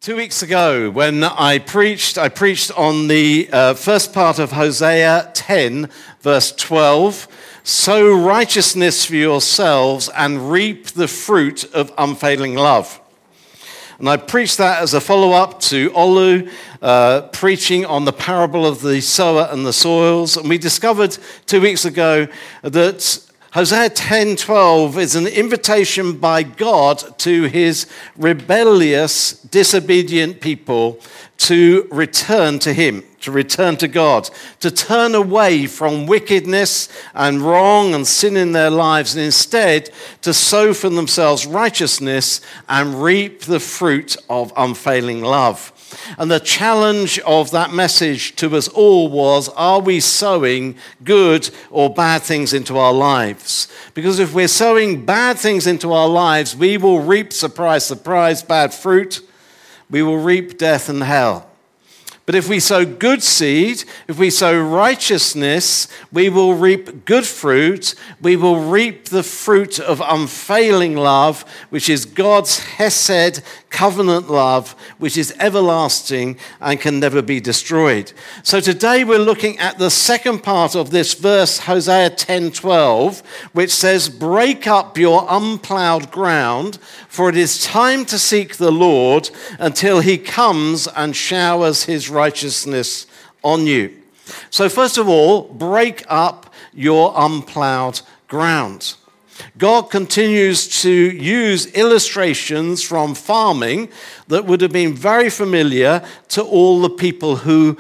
2 weeks ago, when I preached on the first part of Hosea 10, verse 12. Sow righteousness for yourselves and reap the fruit of unfailing love. And I preached that as a follow-up to Olu preaching on the parable of the sower and the soils. And we discovered 2 weeks ago that Hosea 10:12 is an invitation by God to his rebellious, disobedient people to return to him, to return to God, to turn away from wickedness and wrong and sin in their lives, and instead to sow for themselves righteousness and reap the fruit of unfailing love. And the challenge of that message to us all was, are we sowing good or bad things into our lives? Because if we're sowing bad things into our lives, we will reap, surprise, surprise, bad fruit. We will reap death and hell. But if we sow good seed, if we sow righteousness, we will reap good fruit. We will reap the fruit of unfailing love, which is God's Hesed covenant love, which is everlasting and can never be destroyed. So today we're looking at the second part of this verse, Hosea 10:12, which says, break up your unplowed ground, for it is time to seek the Lord until he comes and showers his righteousness on you. So first of all, break up your unplowed ground. God continues to use illustrations from farming that would have been very familiar to all the people who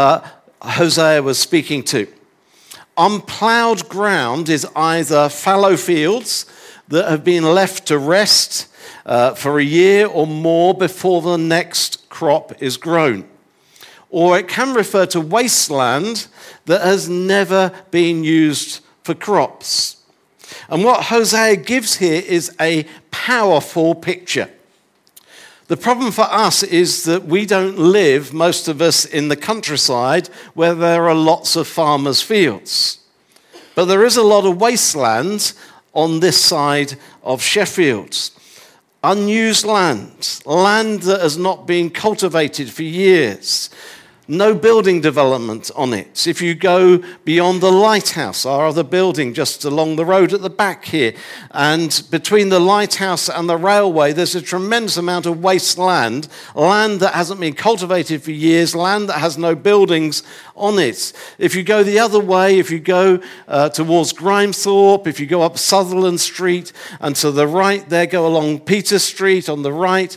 Hosea was speaking to. Unplowed ground is either fallow fields that have been left to rest for a year or more before the next crop is grown. Or it can refer to wasteland that has never been used for crops. And what Hosea gives here is a powerful picture. The problem for us is that we don't live, most of us, in the countryside where there are lots of farmers' fields. But there is a lot of wasteland on this side of Sheffield. Unused land, land that has not been cultivated for years. No building development on it. If you go beyond the lighthouse, our other building just along the road at the back here, and between the lighthouse and the railway, there's a tremendous amount of wasteland, land that hasn't been cultivated for years, land that has no buildings on it. If you go the other way, if you go towards Grimethorpe, if you go up Sutherland Street, and to the right there, go along Peter Street on the right,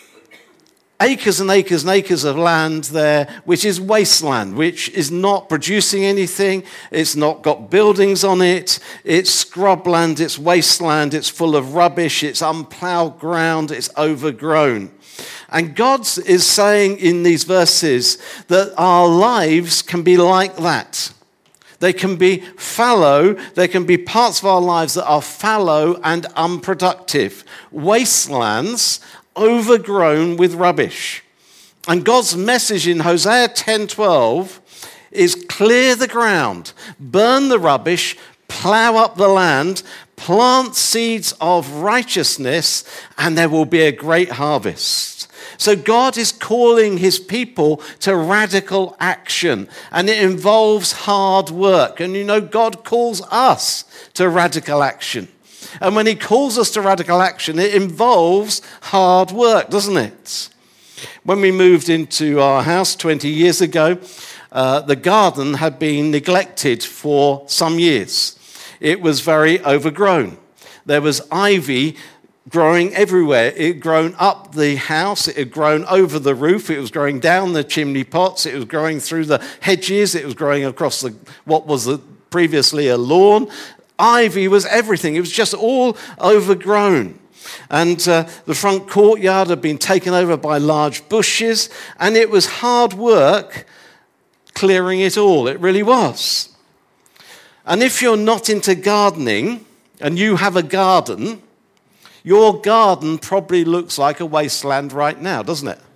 acres and acres and acres of land there, which is wasteland, which is not producing anything. It's not got buildings on it. It's scrubland, it's wasteland, it's full of rubbish, it's unplowed ground, it's overgrown. And God is saying in these verses that our lives can be like that. They can be fallow. There can be parts of our lives that are fallow and unproductive. Wastelands overgrown with rubbish. And God's message in Hosea 10:12 is clear the ground, burn the rubbish, plow up the land, plant seeds of righteousness, and there will be a great harvest. So God is calling his people to radical action, and it involves hard work. And you know, God calls us to radical action. And when he calls us to radical action, it involves hard work, doesn't it? When we moved into our house 20 years ago, the garden had been neglected for some years. It was very overgrown. There was ivy growing everywhere. It had grown up the house. It had grown over the roof. It was growing down the chimney pots. It was growing through the hedges. It was growing across what was previously a lawn. Ivy was everything. It was just all overgrown. And the front courtyard had been taken over by large bushes, and it was hard work clearing it all. It really was. And if you're not into gardening and you have a garden, your garden probably looks like a wasteland right now, doesn't it?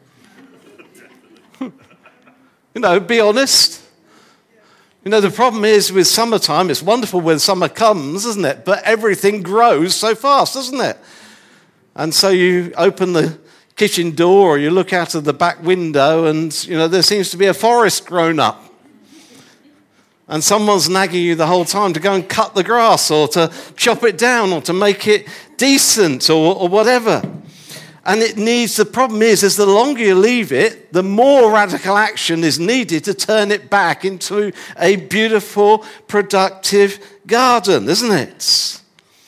You know, be honest. You know, the problem is with summertime, it's wonderful when summer comes, isn't it? But everything grows so fast, doesn't it? And so you open the kitchen door, or you look out of the back window and, there seems to be a forest grown up. And someone's nagging you the whole time to go and cut the grass or to chop it down or to make it decent or whatever. And the problem is the longer you leave it, the more radical action is needed to turn it back into a beautiful, productive garden, isn't it?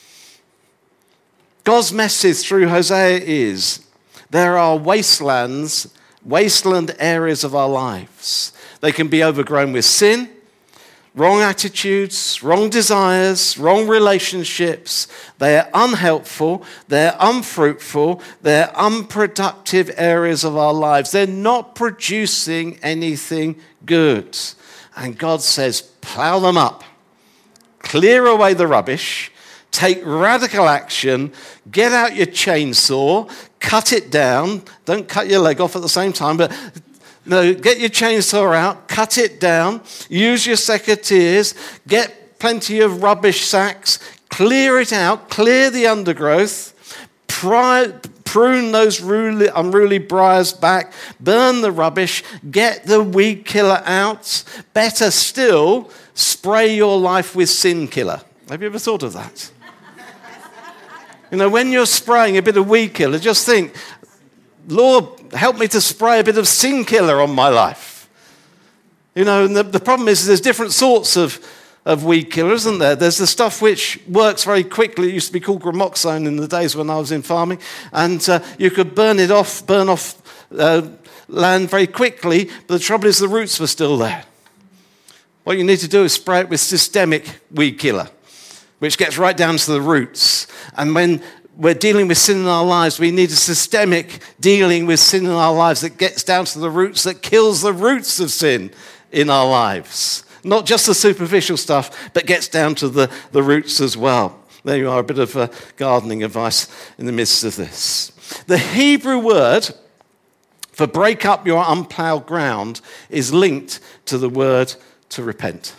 God's message through Hosea is there are wasteland areas of our lives. They can be overgrown with sin, wrong attitudes, wrong desires, wrong relationships. They are unhelpful, they're unfruitful, they're unproductive areas of our lives. They're not producing anything good. And God says, plow them up, clear away the rubbish, take radical action, get out your chainsaw, cut it down. Don't cut your leg off at the same time, but no, get your chainsaw out, cut it down, use your secateurs, get plenty of rubbish sacks, clear it out, clear the undergrowth, prune those unruly briars back, burn the rubbish, get the weed killer out. Better still, spray your life with sin killer. Have you ever thought of that? When you're spraying a bit of weed killer, just think, Lord, help me to spray a bit of sin killer on my life. And the problem is there's different sorts of weed killer, isn't there? There's the stuff which works very quickly. It used to be called gramoxone in the days when I was in farming. And you could burn off land very quickly, but the trouble is the roots were still there. What you need to do is spray it with systemic weed killer, which gets right down to the roots. And when we're dealing with sin in our lives, we need a systemic dealing with sin in our lives that gets down to the roots, that kills the roots of sin in our lives. Not just the superficial stuff, but gets down to the roots as well. There you are, a bit of gardening advice in the midst of this. The Hebrew word for break up your unplowed ground is linked to the word to repent.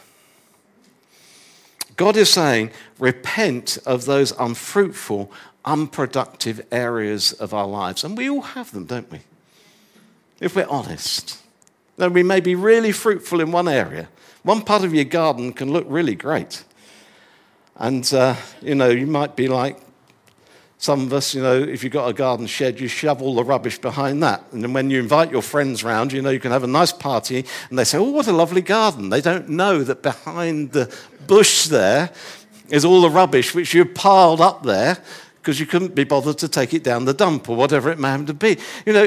God is saying, repent of those unfruitful, unproductive areas of our lives. And we all have them, don't we? If we're honest. Now, we may be really fruitful in one area. One part of your garden can look really great. And, you might be like some of us, if you've got a garden shed, you shove all the rubbish behind that. And then when you invite your friends round, you can have a nice party. And they say, oh, what a lovely garden. They don't know that behind the bush there is all the rubbish which you've piled up there because you couldn't be bothered to take it down the dump or whatever it may happen to be.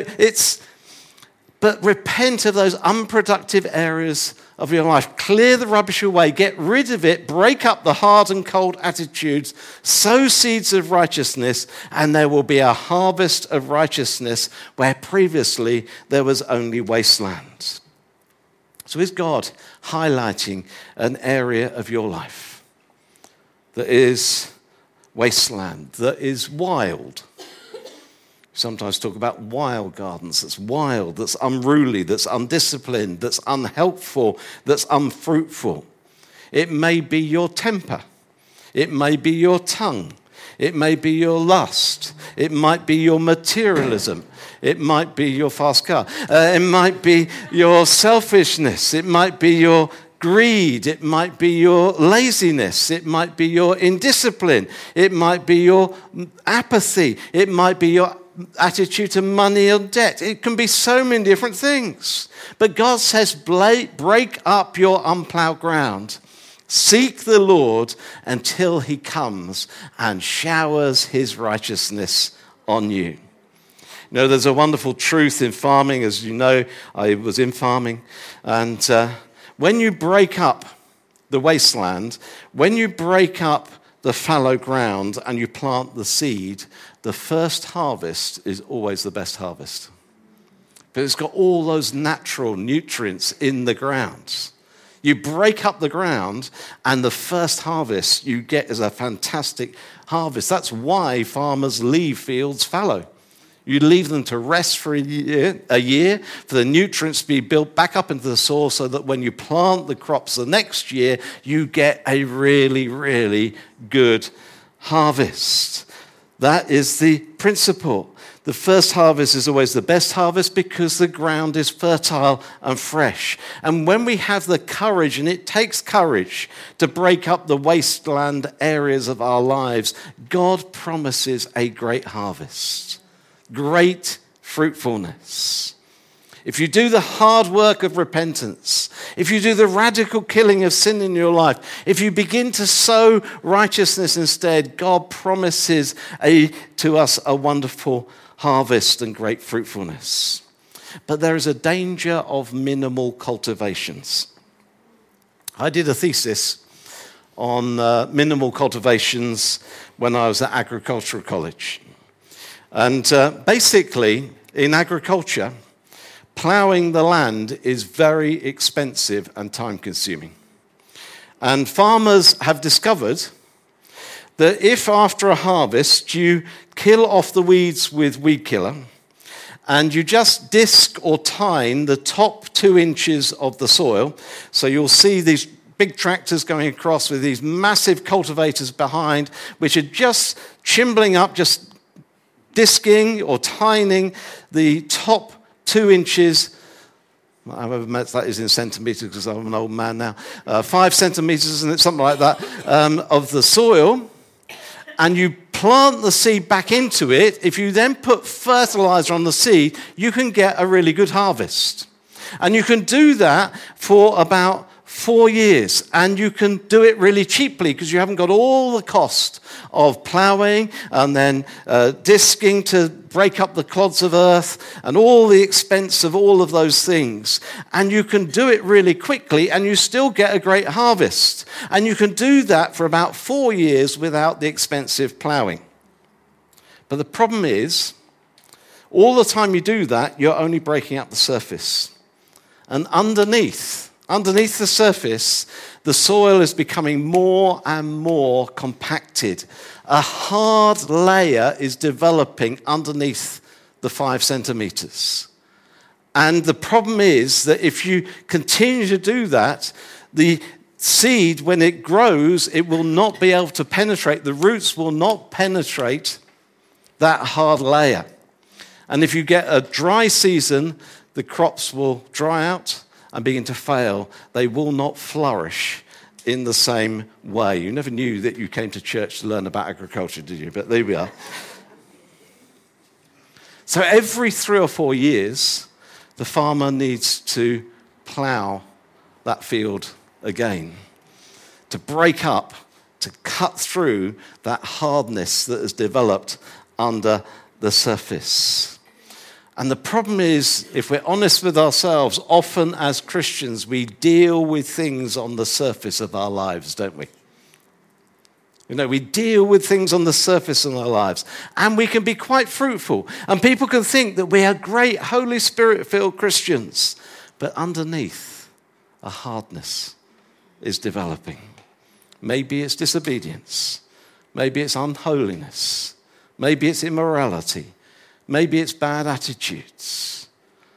But repent of those unproductive areas of your life. Clear the rubbish away. Get rid of it. Break up the hard and cold attitudes. Sow seeds of righteousness, and there will be a harvest of righteousness where previously there was only wasteland. So is God highlighting an area of your life that is wasteland, that is wild? Sometimes talk about wild gardens, that's wild, that's unruly, that's undisciplined, that's unhelpful, that's unfruitful. It may be your temper. It may be your tongue. It may be your lust. It might be your materialism. It might be your fast car. It might be your selfishness. It might be your greed. It might be your laziness. It might be your indiscipline. It might be your apathy. It might be your attitude to money or debt. It can be so many different things. But God says, break up your unplowed ground. Seek the Lord until he comes and showers his righteousness on you. There's a wonderful truth in farming. As you know, I was in farming. And when you break up the wasteland, when you break up the fallow ground and you plant the seed, the first harvest is always the best harvest. But it's got all those natural nutrients in the ground. You break up the ground, and the first harvest you get is a fantastic harvest. That's why farmers leave fields fallow. You leave them to rest for a year, for the nutrients to be built back up into the soil so that when you plant the crops the next year, you get a really, really good harvest. That is the principle. The first harvest is always the best harvest because the ground is fertile and fresh. And when we have the courage, and it takes courage to break up the wasteland areas of our lives, God promises a great harvest, great fruitfulness. If you do the hard work of repentance, if you do the radical killing of sin in your life, if you begin to sow righteousness instead, God promises to us a wonderful harvest and great fruitfulness. But there is a danger of minimal cultivations. I did a thesis on minimal cultivations when I was at agricultural college. And basically, in agriculture, ploughing the land is very expensive and time-consuming. And farmers have discovered that if after a harvest you kill off the weeds with weed killer and you just disc or tine the top 2 inches of the soil, so you'll see these big tractors going across with these massive cultivators behind, which are just chimbling up, just disking or tining the top 2 inches, however much that is in centimetres because I'm an old man now, 5 centimetres, and something like that, of the soil, and you plant the seed back into it. If you then put fertilizer on the seed, you can get a really good harvest. And you can do that for about 4 years, and you can do it really cheaply because you haven't got all the cost of ploughing and then disking to break up the clods of earth and all the expense of all of those things. And you can do it really quickly and you still get a great harvest. And you can do that for about 4 years without the expensive ploughing. But the problem is, all the time you do that, you're only breaking up the surface. And underneath the surface, the soil is becoming more and more compacted. A hard layer is developing underneath the 5 centimeters. And the problem is that if you continue to do that, the seed, when it grows, it will not be able to penetrate. The roots will not penetrate that hard layer. And if you get a dry season, the crops will dry out and begin to fail. They will not flourish in the same way. You never knew that you came to church to learn about agriculture, did you? But there we are. So every 3 or 4 years, the farmer needs to plough that field again, to break up, to cut through that hardness that has developed under the surface. And the problem is, if we're honest with ourselves, often as Christians, we deal with things on the surface of our lives, don't we? You know, we deal with things on the surface of our lives, and we can be quite fruitful. And people can think that we are great, Holy Spirit-filled Christians, but underneath, a hardness is developing. Maybe it's disobedience. Maybe it's unholiness. Maybe it's immorality. Maybe it's bad attitudes.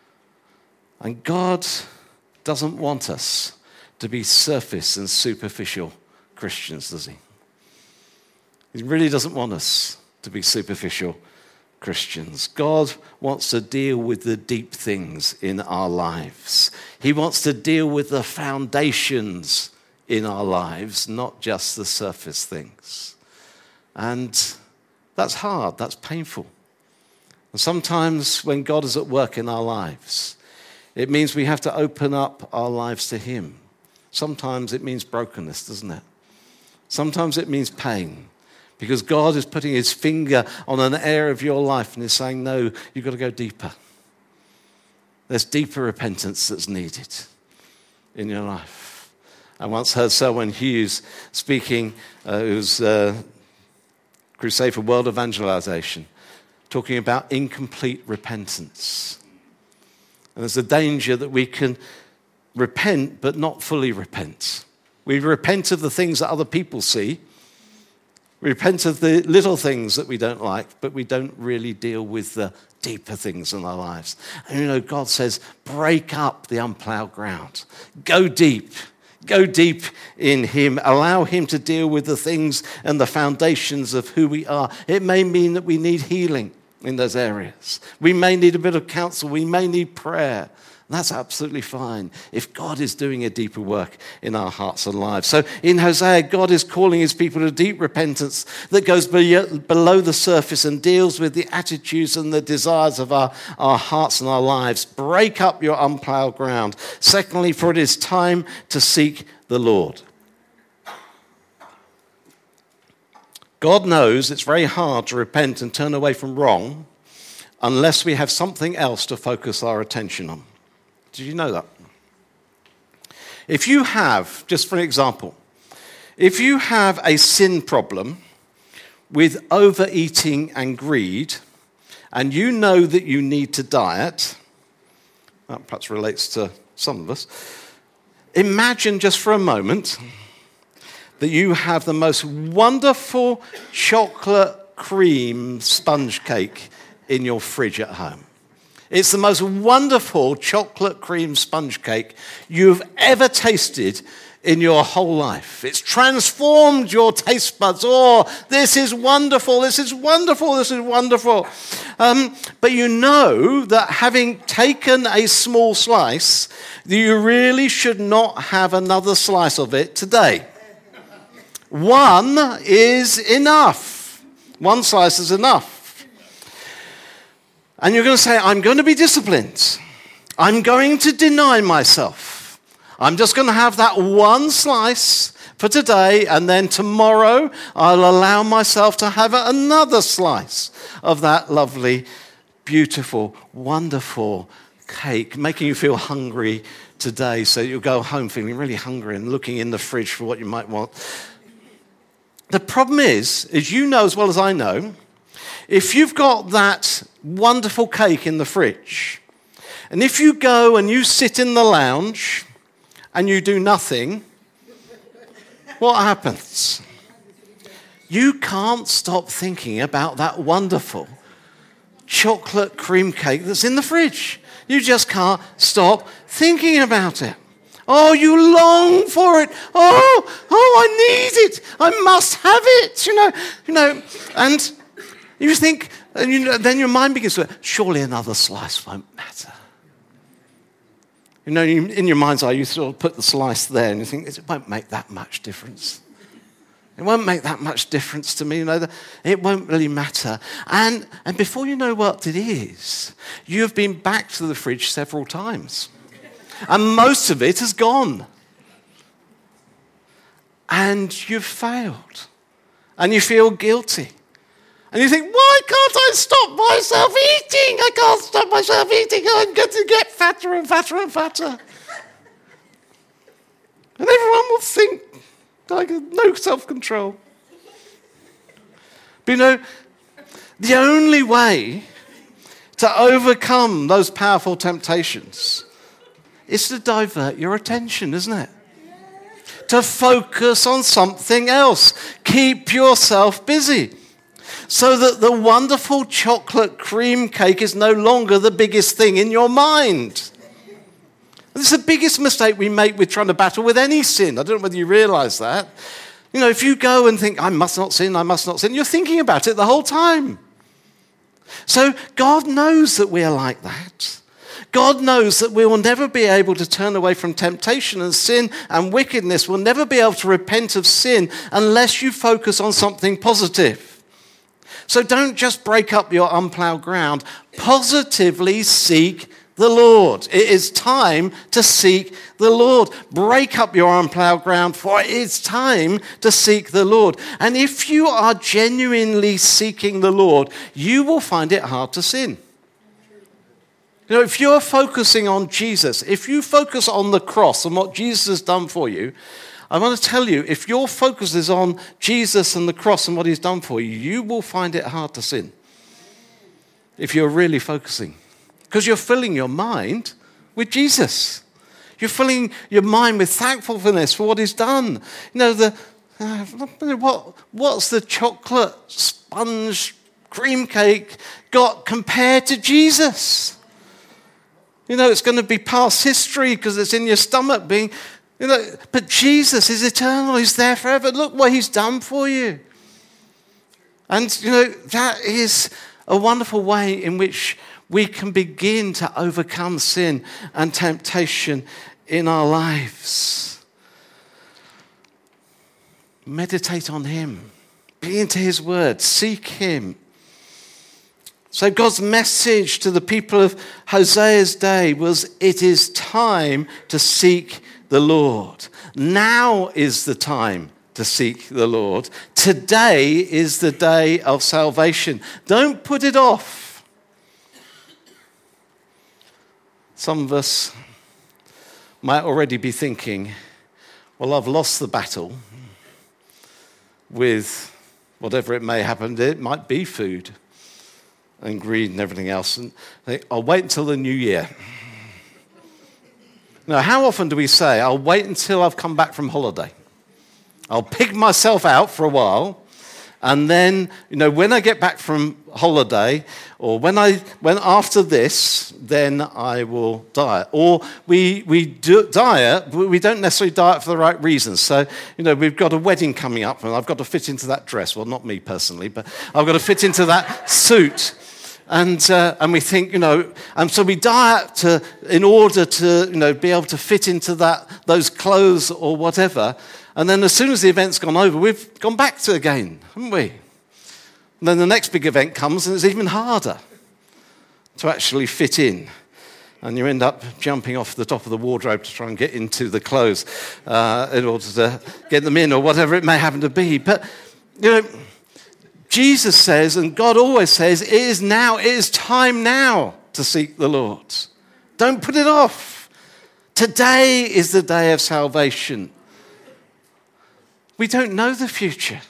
And God doesn't want us to be surface and superficial Christians, does he? He really doesn't want us to be superficial Christians. God wants to deal with the deep things in our lives. He wants to deal with the foundations in our lives, not just the surface things. And that's hard, that's painful. And sometimes when God is at work in our lives, it means we have to open up our lives to him. Sometimes it means brokenness, doesn't it? Sometimes it means pain, because God is putting his finger on an area of your life and is saying, no, you've got to go deeper. There's deeper repentance that's needed in your life. I once heard Selwyn Hughes speaking, who's Crusade for World Evangelization, talking about incomplete repentance. And there's a danger that we can repent but not fully repent. We repent of the things that other people see. We repent of the little things that we don't like, but we don't really deal with the deeper things in our lives. And you know, God says, break up the unplowed ground. Go deep. Go deep in him. Allow him to deal with the things and the foundations of who we are. It may mean that we need healing. in those areas. We may need a bit of counsel. We may need prayer. That's absolutely fine if God is doing a deeper work in our hearts and lives. So in Hosea, God is calling his people to deep repentance that goes below the surface and deals with the attitudes and the desires of our hearts and our lives. Break up your unplowed ground. Secondly, for it is time to seek the Lord. God knows it's very hard to repent and turn away from wrong unless we have something else to focus our attention on. Did you know that? If you have, just for an example, if you have a sin problem with overeating and greed, and you know that you need to diet, that perhaps relates to some of us, imagine just for a moment that you have the most wonderful chocolate cream sponge cake in your fridge at home. It's the most wonderful chocolate cream sponge cake you've ever tasted in your whole life. It's transformed your taste buds. Oh, this is wonderful, this is wonderful, this is wonderful. But you know that having taken a small slice, you really should not have another slice of it today. One is enough. One slice is enough. And you're going to say, I'm going to be disciplined. I'm going to deny myself. I'm just going to have that one slice for today, and then tomorrow I'll allow myself to have another slice of that lovely, beautiful, wonderful cake, making you feel hungry today, so you'll go home feeling really hungry and looking in the fridge for what you might want. The problem is you know as well as I know, if you've got that wonderful cake in the fridge, and if you go and you sit in the lounge and you do nothing, what happens? You can't stop thinking about that wonderful chocolate cream cake that's in the fridge. You just can't stop thinking about it. Oh, you long for it. Oh, I need it. I must have it. You know, and you think, and then your mind begins to, surely another slice won't matter. In your mind's eye, you sort of put the slice there and you think, it won't make that much difference. It won't make that much difference to me. It won't really matter. And before you know what it is, you have been back to the fridge several times. And most of it has gone. And you've failed. And you feel guilty. And you think, why can't I stop myself eating? I can't stop myself eating. I'm going to get fatter and fatter and fatter. And everyone will think I have no self-control. But the only way to overcome those powerful temptations is to divert your attention, isn't it? To focus on something else. Keep yourself busy. So that the wonderful chocolate cream cake is no longer the biggest thing in your mind. This is the biggest mistake we make with trying to battle with any sin. I don't know whether you realize that. If you go and think, I must not sin, you're thinking about it the whole time. So God knows that we are like that. God knows that we will never be able to turn away from temptation and sin and wickedness. We'll never be able to repent of sin unless you focus on something positive. So don't just break up your unplowed ground. Positively seek the Lord. It is time to seek the Lord. Break up your unplowed ground, for it's time to seek the Lord. And if you are genuinely seeking the Lord, you will find it hard to sin. If you're focusing on Jesus, if you focus on the cross and what Jesus has done for you, I want to tell you, if your focus is on Jesus and the cross and what he's done for you, you will find it hard to sin. If you're really focusing. Because you're filling your mind with Jesus. You're filling your mind with thankfulness for what he's done. What's the chocolate sponge cream cake got compared to Jesus? It's going to be past history because it's in your stomach being... but Jesus is eternal. He's there forever. Look what he's done for you. And, that is a wonderful way in which we can begin to overcome sin and temptation in our lives. Meditate on him. Be into his word. Seek him. So God's message to the people of Hosea's day was, it is time to seek the Lord. Now is the time to seek the Lord. Today is the day of salvation. Don't put it off. Some of us might already be thinking, well, I've lost the battle with whatever it may happen. It might be food and greed and everything else. And I'll wait until the new year. Now, how often do we say, I'll wait until I've come back from holiday? I'll pig myself out for a while, and then, when I get back from holiday, or when after this, then I will diet. Or we do diet, but we don't necessarily diet for the right reasons. So, we've got a wedding coming up, and I've got to fit into that dress. Well, not me personally, but I've got to fit into that suit. And we think, and so we diet in order to, be able to fit into those clothes or whatever. And then as soon as the event's gone over, we've gone back to it again, haven't we? And then the next big event comes, and it's even harder to actually fit in. And you end up jumping off the top of the wardrobe to try and get into the clothes in order to get them in, or whatever it may happen to be. But, Jesus says, and God always says, it is time now to seek the Lord. Don't put it off. Today is the day of salvation. We don't know the future.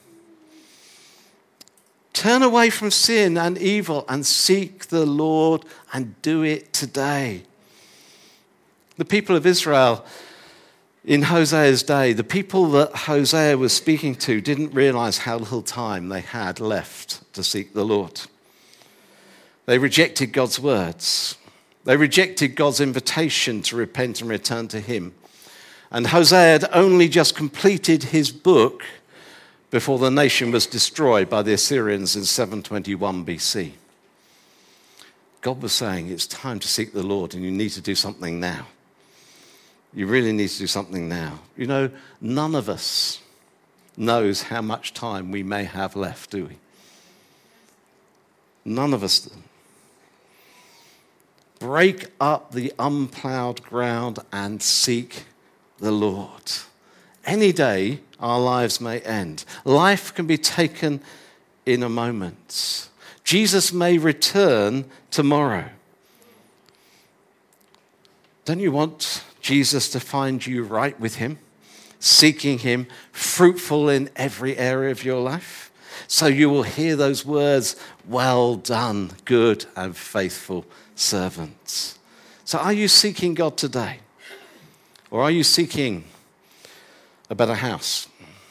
Turn away from sin and evil and seek the Lord, and do it today. The people of Israel in Hosea's day, the people that Hosea was speaking to, didn't realize how little time they had left to seek the Lord. They rejected God's words. They rejected God's invitation to repent and return to him. And Hosea had only just completed his book before the nation was destroyed by the Assyrians in 721 BC. God was saying, it's time to seek the Lord, and you need to do something now. You really need to do something now. None of us knows how much time we may have left, do we? None of us do. Break up the unplowed ground and seek the Lord. Any day, our lives may end. Life can be taken in a moment. Jesus may return tomorrow. Don't you want Jesus to find you right with him, seeking him, fruitful in every area of your life? So you will hear those words, well done, good and faithful servants. So are you seeking God today? Or are you seeking a better house,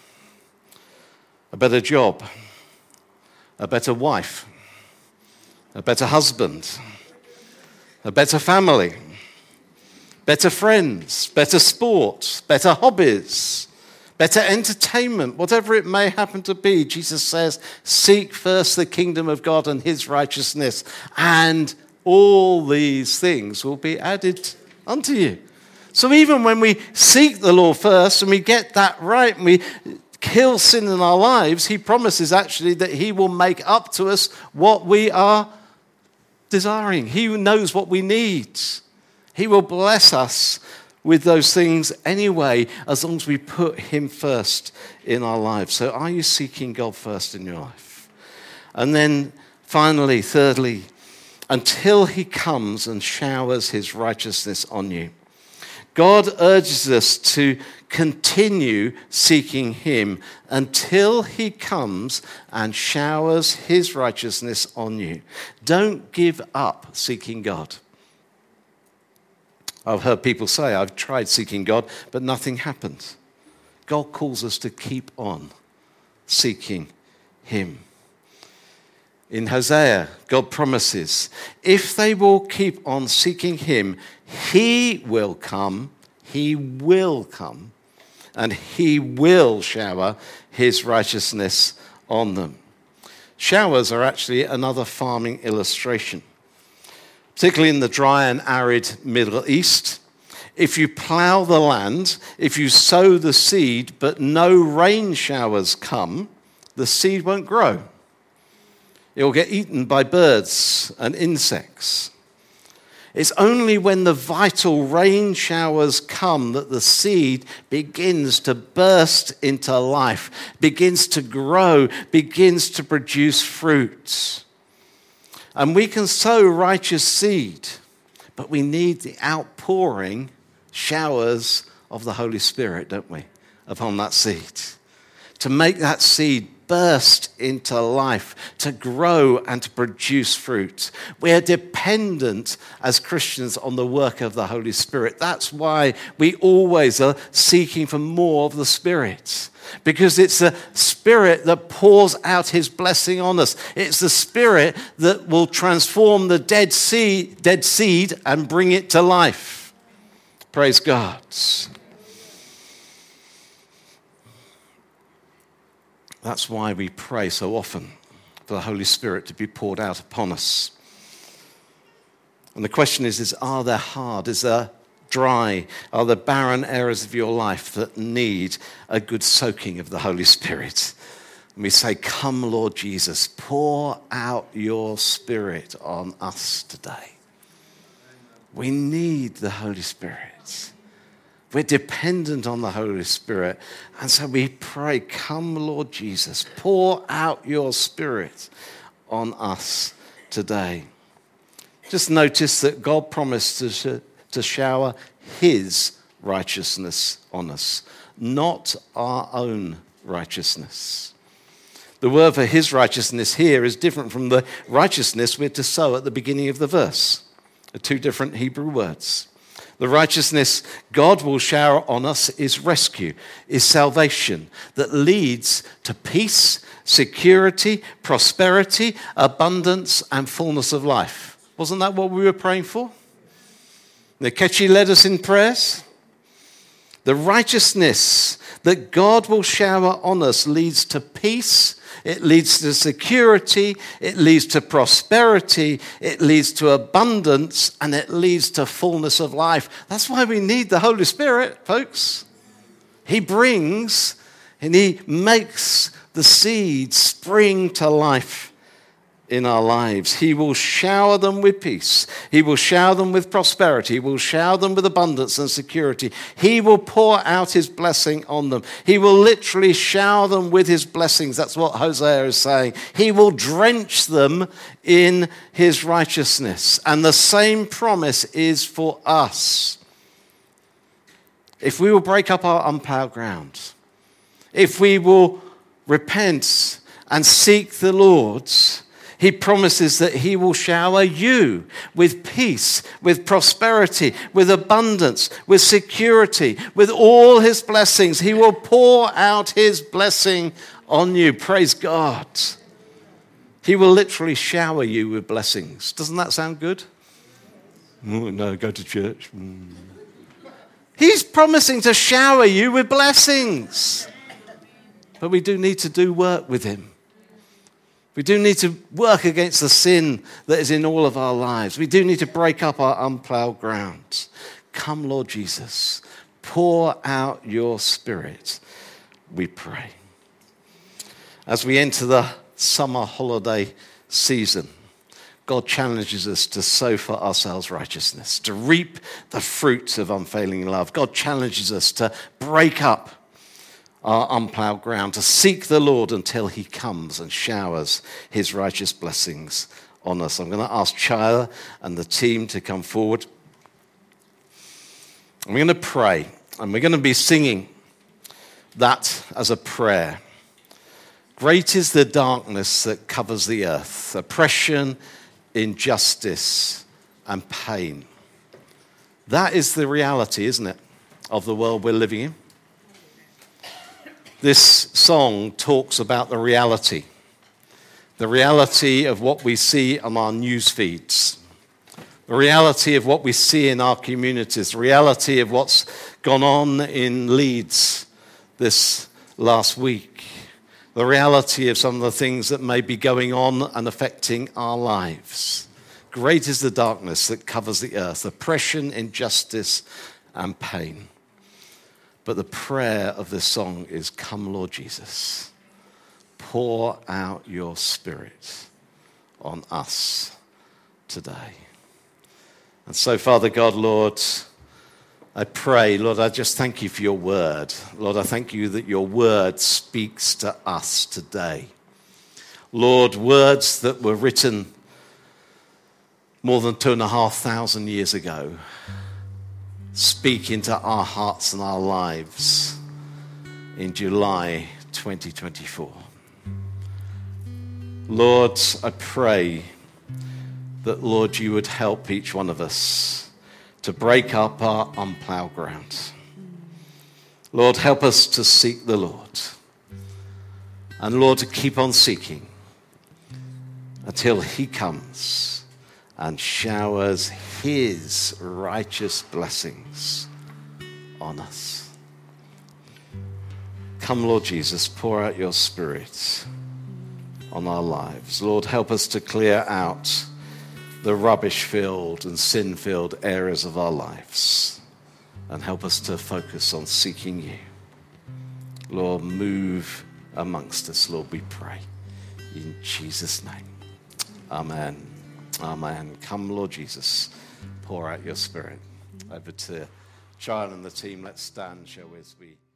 a better job, a better wife, a better husband, a better family, better friends, better sport, better hobbies, better entertainment, whatever it may happen to be? Jesus says, seek first the kingdom of God and his righteousness, and all these things will be added unto you. So even when we seek the Lord first and we get that right and we kill sin in our lives, he promises actually that he will make up to us what we are desiring. He knows what we need. He will bless us with those things anyway, as long as we put him first in our lives. So are you seeking God first in your life? And then finally, thirdly, until he comes and showers his righteousness on you. God urges us to continue seeking him until he comes and showers his righteousness on you. Don't give up seeking God. I've heard people say, I've tried seeking God, but nothing happened. God calls us to keep on seeking him. In Hosea, God promises, if they will keep on seeking him, he will come, and he will shower his righteousness on them. Showers are actually another farming illustration, particularly in the dry and arid Middle East. If you plow the land, if you sow the seed, but no rain showers come, the seed won't grow. It will get eaten by birds and insects. It's only when the vital rain showers come that the seed begins to burst into life, begins to grow, begins to produce fruit. And we can sow righteous seed, but we need the outpouring showers of the Holy Spirit, don't we, upon that seed, to make that seed burst into life, to grow and to produce fruit. We're dependent as Christians on the work of the Holy Spirit. That's why we always are seeking for more of the Spirit, because it's the Spirit that pours out his blessing on us. It's the Spirit that will transform the dead seed and bring it to life. Praise God. That's why we pray so often for the Holy Spirit to be poured out upon us. And the question is are there hard, is there dry, are there barren areas of your life that need a good soaking of the Holy Spirit? And we say, come, Lord Jesus, pour out your Spirit on us today. We need the Holy Spirit. We're dependent on the Holy Spirit. And so we pray, come, Lord Jesus, pour out your Spirit on us today. Just notice that God promised to shower his righteousness on us, not our own righteousness. The word for his righteousness here is different from the righteousness we're to sow at the beginning of the verse. They're two different Hebrew words. The righteousness God will shower on us is rescue, is salvation that leads to peace, security, prosperity, abundance, and fullness of life. Wasn't that what we were praying for? Nkechi led us in prayers. The righteousness that God will shower on us leads to peace, it leads to security, it leads to prosperity, it leads to abundance, and it leads to fullness of life. That's why we need the Holy Spirit, folks. He brings and he makes the seed spring to life in our lives. He will shower them with peace. He will shower them with prosperity. He will shower them with abundance and security. He will pour out his blessing on them. He will literally shower them with his blessings. That's what Hosea is saying. He will drench them in his righteousness. And the same promise is for us. If we will break up our unplowed ground, if we will repent and seek the Lord, he promises that he will shower you with peace, with prosperity, with abundance, with security, with all his blessings. He will pour out his blessing on you. Praise God. He will literally shower you with blessings. Doesn't that sound good? Oh, no, go to church. He's promising to shower you with blessings. But we do need to do work with him. We do need to work against the sin that is in all of our lives. We do need to break up our unplowed ground. Come, Lord Jesus, pour out your Spirit, we pray. As we enter the summer holiday season, God challenges us to sow for ourselves righteousness, to reap the fruit of unfailing love. God challenges us to break up our unplowed ground, to seek the Lord until he comes and showers his righteous blessings on us. I'm going to ask Chaya and the team to come forward. And we're going to pray, and we're going to be singing that as a prayer. Great is the darkness that covers the earth, oppression, injustice, and pain. That is the reality, isn't it, of the world we're living in? This song talks about the reality of what we see on our news feeds, the reality of what we see in our communities, the reality of what's gone on in Leeds this last week, the reality of some of the things that may be going on and affecting our lives. Great is the darkness that covers the earth, oppression, injustice, and pain. But the prayer of this song is, "Come, Lord Jesus, pour out your Spirit on us today." And so, Father God, Lord, I pray, Lord, I just thank you for your word. Lord, I thank you that your word speaks to us today. Lord, words that were written more than 2,500 years ago speak into our hearts and our lives in July 2024. Lord, I pray that, Lord, you would help each one of us to break up our unplowed ground. Lord, help us to seek the Lord. And Lord, to keep on seeking until he comes and showers his righteous blessings on us. Come, Lord Jesus, pour out your Spirit on our lives. Lord, help us to clear out the rubbish-filled and sin-filled areas of our lives and help us to focus on seeking you. Lord, move amongst us, Lord, we pray. In Jesus' name. Amen. Amen. Come, Lord Jesus, pour out your Spirit. Over to Charlie and the team. Let's stand, shall we, as we